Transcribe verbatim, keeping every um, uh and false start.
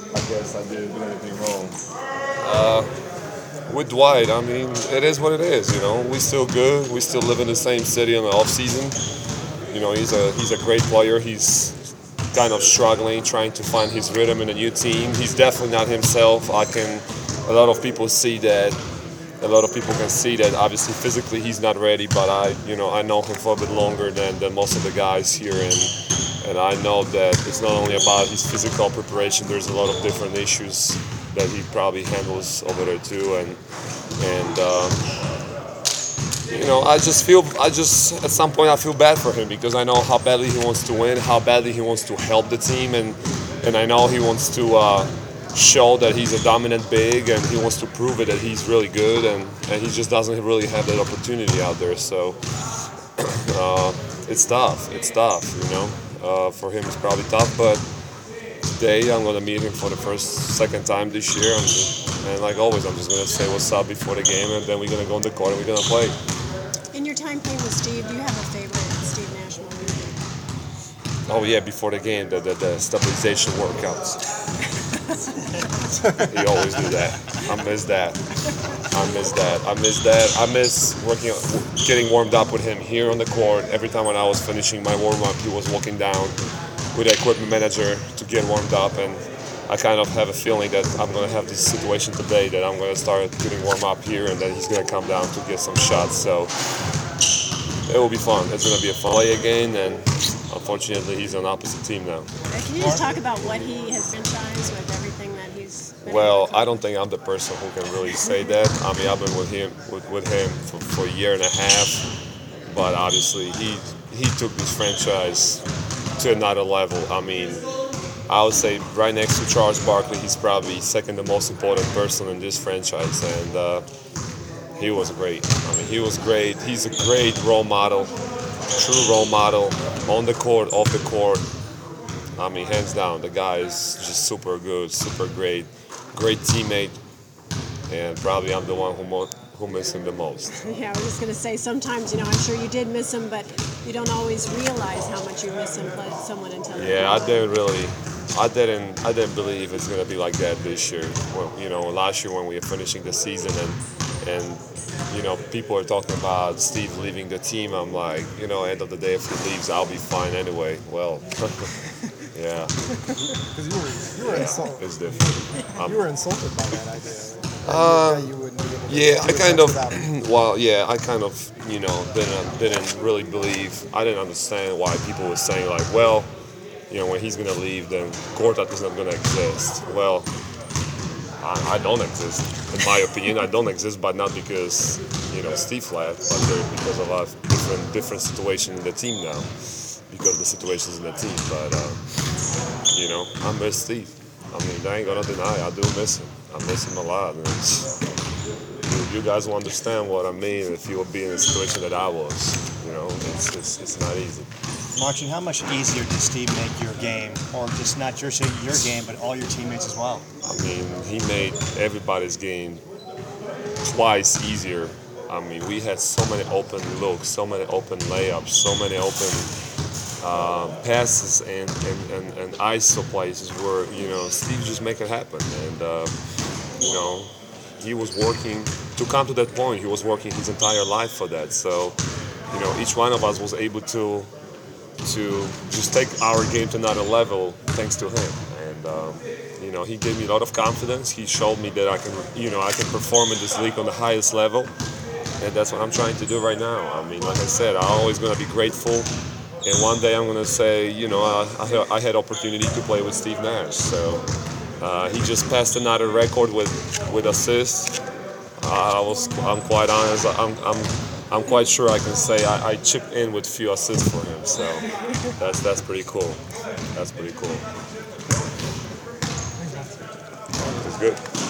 I guess I didn't do anything wrong. Uh, with Dwight, I mean, it is what it is. You know, we still good. We still live in the same city in the off season. You know, he's a he's a great player. He's kind of struggling, trying to find his rhythm in a new team. He's definitely not himself. I can. A lot of people see that. A lot of people can see that. Obviously, physically, he's not ready. But I, you know, I know him for a bit longer than, than most of the guys here, and and I know that it's not only about his physical preparation. There's a lot of different issues that he probably handles over there too, and and. Uh, you know, I just feel, I just, at some point, I feel bad for him because I know how badly he wants to win, how badly he wants to help the team, and, and I know he wants to uh, show that he's a dominant big and he wants to prove it that he's really good, and, and he just doesn't really have that opportunity out there. So uh, it's tough, it's tough, you know. Uh, for him, it's probably tough, but today I'm going to meet him for the first, second time this year. I'm just, and like always, I'm just going to say what's up before the game, and then we're going to go on the court and we're going to play. In your time playing with Steve, do you have a favorite Steve Nash movie? Oh yeah, before the game, the the, the stabilization workouts. He always do that. I miss that. I miss that. I miss that. I miss working, getting warmed up with him here on the court. Every time when I was finishing my warm up, he was walking down with the equipment manager to get warmed up, and I kind of have a feeling that I'm going to have this situation today that I'm going to start getting warm up here and then he's going to come down to get some shots. So it will be fun. It's going to be a fun play again, and unfortunately he's on opposite team now. Can you just talk about what he has franchised with everything that he's been Well, able to I don't think I'm the person who can really say that. I mean, I've been with him with, with him for, for a year and a half, but obviously he he took this franchise to another level. I mean, I would say right next to Charles Barkley, he's probably second the most important person in this franchise, and uh, he was great. I mean, he was great. He's a great role model, true role model, on the court, off the court. I mean, hands down, the guy is just super good, super great, great teammate, and probably I'm the one who mo- who miss him the most. Yeah, I was just going to say, sometimes, you know, I'm sure you did miss him, but you don't always realize how much you miss him, but someone until Yeah, I didn't really, I didn't, I didn't believe it's gonna be like that this year. Well, you know, last year when we were finishing the season and and you know people are talking about Steve leaving the team, I'm like, you know, end of the day, if he leaves, I'll be fine anyway. Well, yeah, Because you were, you were insulted. it's different. Um, You were insulted by that idea. Right? Uh, That you wouldn't be able to Yeah, I do kind it of, without him. well, yeah, I kind of, you know, didn't didn't really believe. I didn't understand why people were saying like, well, you know, when he's gonna leave, then Gortat is not gonna exist. Well, I, I don't exist, in my opinion. I don't exist, but not because you know Steve left, but they're because of a different different situation in the team now, because of the situations in the team. But uh, you know, I miss Steve. I mean, I ain't gonna deny, I do miss him. I miss him a lot. And it's, you, you guys will understand what I mean if you would be in the situation that I was. You know, it's it's, it's not easy. Marcin, how much easier did Steve make your game, or just not your your game, but all your teammates as well? I mean, he made everybody's game twice easier. I mean, we had so many open looks, so many open layups, so many open uh, passes and, and, and, and I S O places where, you know, Steve just make it happen. And, uh, you know, he was working, to come to that point, he was working his entire life for that. So, you know, each one of us was able to to just take our game to another level thanks to him. And um, you know, he gave me a lot of confidence. He showed me that I can, you know, I can perform in this league on the highest level, and that's what I'm trying to do right now. I mean, like I said, I'm always gonna be grateful, and one day I'm gonna say, you know, I, I, had, I had opportunity to play with Steve Nash. So uh, he just passed another record with with assists. Uh, I was, I'm quite honest. I'm, I'm I'm quite sure I can say I, I chipped in with few assists for him, so that's that's pretty cool. That's pretty cool. It's good.